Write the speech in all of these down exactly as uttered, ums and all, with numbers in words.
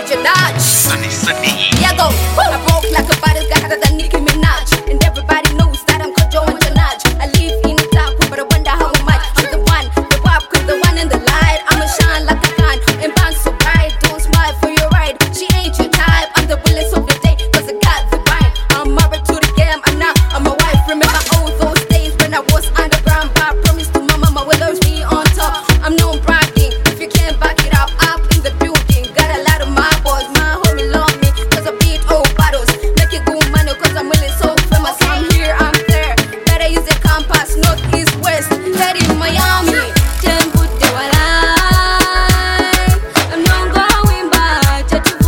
change your notch. Sunny, sunny. Yeah, go. Woo. I broke like a body's got hotter than Nicki Minaj. And everybody knows that I'm Kojo and Janaj. I live in the dark, but I wonder how much. I'm the one, the pop, cause the one in the light. I'ma shine like a gun and bounce so bright. Don't smile for your ride. She ain't your type. I'm the realest of the day, cause I got the grind. I'm married to the game, and now I'm a wife. Remember all those days when I was underground, but I promised to my mama will always be on top. I'm no bragging, if you can't back it up, up in the building. Got a lot of my boys, my homie love me, cause I beat all battles. Make it good money, cause I'm really so famous. I'm here, I'm there, better use a compass, north, east, west, head in Miami. I'm not going back,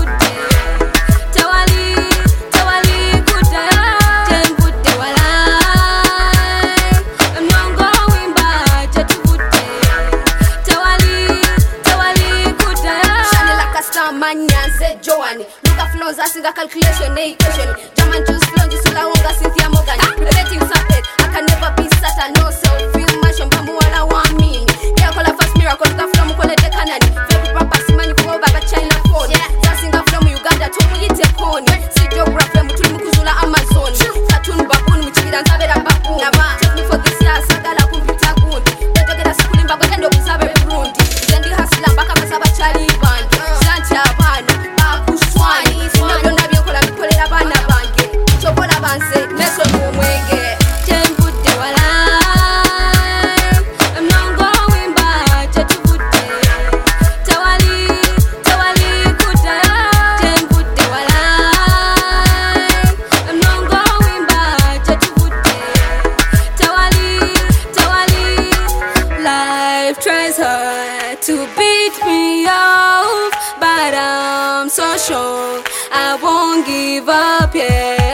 Tawali, Tawali, Kuta, Tembutte walai. I'm not going back, Tawali, Tawali, Kuta. Shani like a star, man, said Joanne. Look at flows, I see the calculation, equation. German juice, lunge, Sula Wonga, Cynthia Morgan. Relating something, I can never be certain. No self-feel, mansion, Bambu, all I want me. Yeah, call a first miracle, look at from Kolete Canada. Favorite rapper, Simani, go back a China phone. Dancing up from Uganda, told me it's a cone. See geography, Mutulu Kuzula, Amazon. Satun Bakun, Muchidan, Savera Bakun. Take me for this year, Sagala, Kumpita Gun. Don't get a school in Bagando, Zabe Burundi. Zendi Haslam, Bakabasaba Chali Band. Zantia Ban, Baku Swani. Sinabio Nabio, Kola, Kolera Bana Bange. Chokola Banse, Neso Mwenge. Tembutte walai. I'm not going back, Tembutte. Tawali, Tawali, Kuta, Tembutte walai. I'm not going back, Tembutte. Tawali, Tawali. Life tries hard to beat me off, but I'm so sure I won't give up yet.